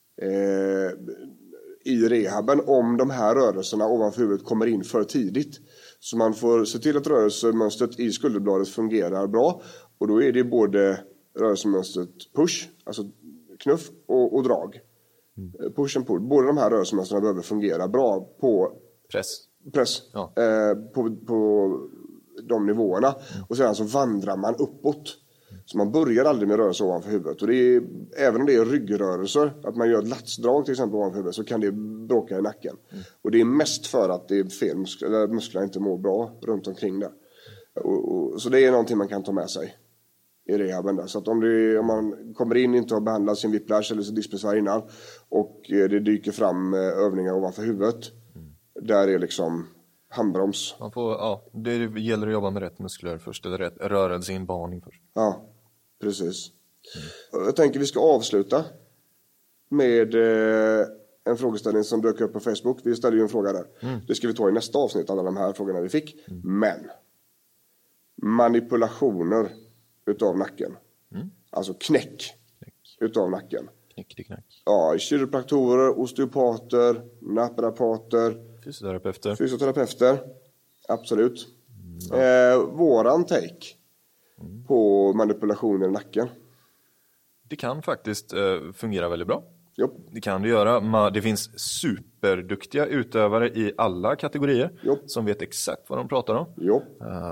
C: i rehaben om de här rörelserna ovanför huvudet kommer in för tidigt. Så man får se till att rörelsemönstret i skulderbladet fungerar bra. Och då är det både rörelsemönstret push, alltså knuff, och drag. Push and pull. Båda de här rörelsemönstren behöver fungera bra på press
D: Ja.
C: På de nivåerna. Och sedan så vandrar man uppåt. Så man börjar aldrig med rörelse ovanför huvudet. Och det är, även om det är ryggrörelser, att man gör ett latsdrag till exempel ovanför huvudet, så kan det bråka i nacken. Och det är mest för att det är fel musklerna inte mår bra runt omkring det. Så det är någonting man kan ta med sig i rehaben där. Så att om man kommer in och inte har behandlat sin whiplash eller sin diskbesvär innan och det dyker fram övningar ovanför huvudet, där är liksom handbroms.
D: Det gäller att jobba med rätt muskler först, eller rätt rörelseinbaning först.
C: Ja, precis. Jag tänker vi ska avsluta med en frågeställning som dök upp på Facebook. Vi ställde ju en fråga där. Det ska vi ta i nästa avsnitt, alla de här frågorna vi fick. Men manipulationer utav nacken. Alltså knäck utav nacken.
D: Knäck.
C: Ja, kiropraktorer, osteopater, naprapater, fysioterapeuter. Absolut. Våran take på manipulationer i nacken.
D: Det kan faktiskt fungera väldigt bra.
C: Jopp.
D: Det kan det göra. Det finns superduktiga utövare i alla kategorier.
C: Jopp.
D: Som vet exakt vad de pratar om.
C: Jopp.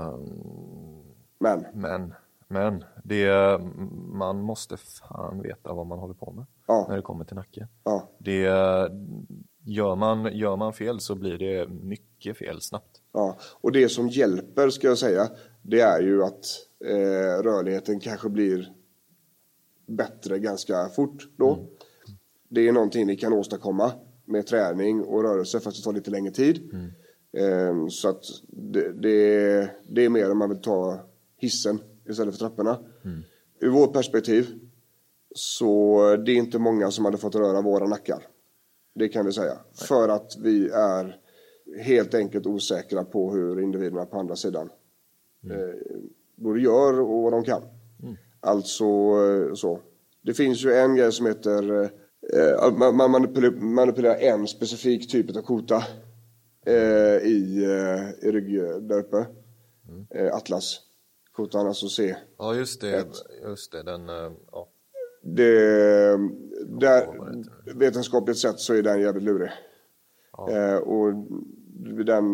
D: Men man måste fan veta vad man håller på med när det kommer till nacke.
C: Ja.
D: Gör man fel så blir det mycket fel snabbt.
C: Ja, och det som hjälper, ska jag säga, det är ju att rörligheten kanske blir bättre ganska fort då. Det är någonting ni kan åstadkomma med träning och rörelse, fast det tar lite längre tid. Så att det är mer om man vill ta hissen istället för trapporna. Ur vårt perspektiv så det är inte många som hade fått röra våra nackar. Det kan vi säga. Nej. För att vi är helt enkelt osäkra på hur individerna på andra sidan både gör och vad de kan. Alltså så. Det finns ju en grej som heter man manipulerar en specifik typ av kota i rygg där uppe. Atlas-kotan, alltså C.
D: Ja, just det. Den, ja.
C: Där, vetenskapligt sett så är den jävligt lurig. Ja. Och den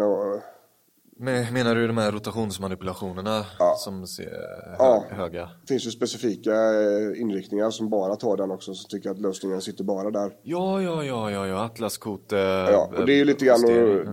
D: menar du de här rotationsmanipulationerna som ser höga?
C: Det finns ju specifika inriktningar som bara tar den också, som tycker att lösningen sitter bara där.
D: Ja, Atlas-kote.
C: Ja, och det är ju lite grann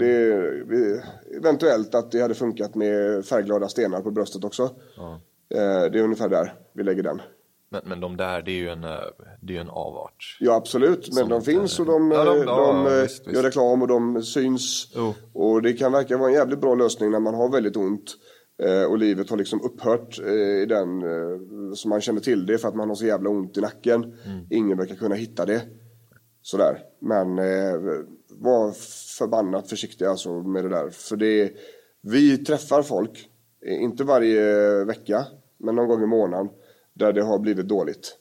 C: eventuellt att det hade funkat med färgglada stenar på bröstet också. Ja. Det är ungefär där vi lägger den.
D: Men de där, det är ju en avart.
C: Ja, absolut. Men de finns och de gör reklam och de syns. Och det kan verka vara en jävligt bra lösning när man har väldigt ont. Och livet har liksom upphört i den som man känner till det för att man har så jävla ont i nacken. Ingen verkar kunna hitta det. Sådär. Men var förbannat försiktiga alltså med det där. För vi träffar folk, inte varje vecka, men någon gång i månaden, där det har blivit dåligt.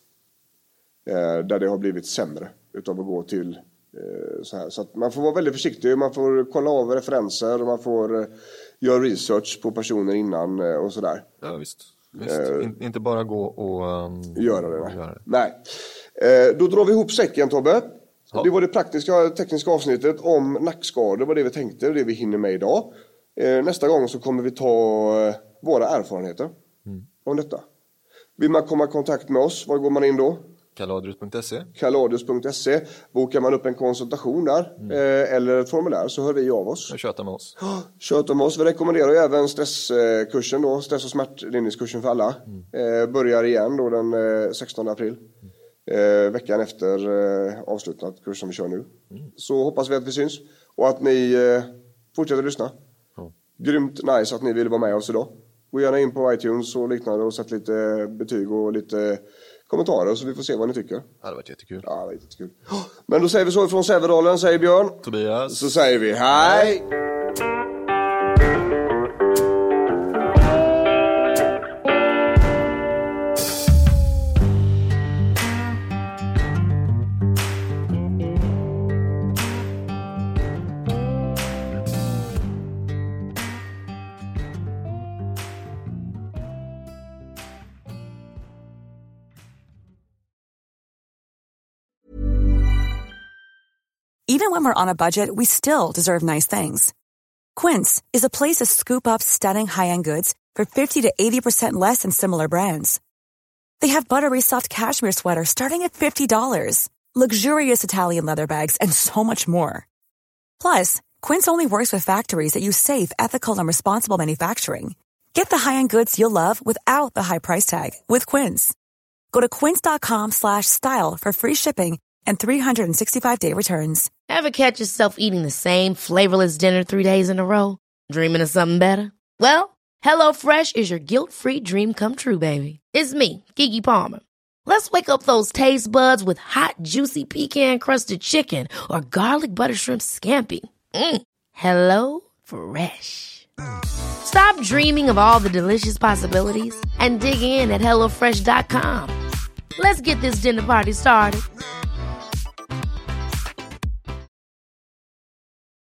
C: Där det har blivit sämre utav att gå till så här. Så att man får vara väldigt försiktig. Man får kolla av referenser och man får göra research på personer innan och sådär.
D: Ja, visst. Inte bara gå och
C: göra det. Nej. Då drar vi ihop säcken, Tobbe. Ja. Det var det tekniska avsnittet om nackskador. Det var det vi tänkte och det vi hinner med idag. Nästa gång så kommer vi ta våra erfarenheter om detta. Vill man komma i kontakt med oss, var går man in då?
D: Kaladius.se.
C: Bokar man upp en konsultation där eller ett formulär så hör vi av oss.
D: Köta med oss.
C: Köta med oss. Vi rekommenderar ju även stresskursen då, stress- och smärtlindringskursen för alla. Börjar igen då den 16 april. Veckan efter avslutad kurs som vi kör nu. Så hoppas vi att vi syns och att ni fortsätter lyssna. Grymt nice att ni vill vara med oss idag. Gå gärna in på iTunes och liknande och sätt lite betyg och lite kommentarer så vi får se vad ni tycker.
D: Ja, det har varit jättekul.
C: Ja, det var jättekul. Men då säger vi så från Sävedalen, säger Björn.
D: Tobias.
C: Så säger vi hej!
B: even when we're on a budget, we still deserve nice things. Quince is a place to scoop up stunning high-end goods for 50 to 80% less than similar brands. They have buttery soft cashmere sweaters starting at $50, luxurious Italian leather bags, and so much more. Plus, Quince only works with factories that use safe, ethical, and responsible manufacturing. Get the high-end goods you'll love without the high price tag with Quince. Go to quince.com/style for free shipping and 365-day returns.
F: Ever catch yourself eating the same flavorless dinner 3 days in a row? Dreaming of something better? Well, HelloFresh is your guilt-free dream come true, baby. It's me, Keke Palmer. Let's wake up those taste buds with hot, juicy pecan-crusted chicken or garlic butter shrimp scampi. Hello Fresh. Stop dreaming of all the delicious possibilities and dig in at HelloFresh.com. Let's get this dinner party started.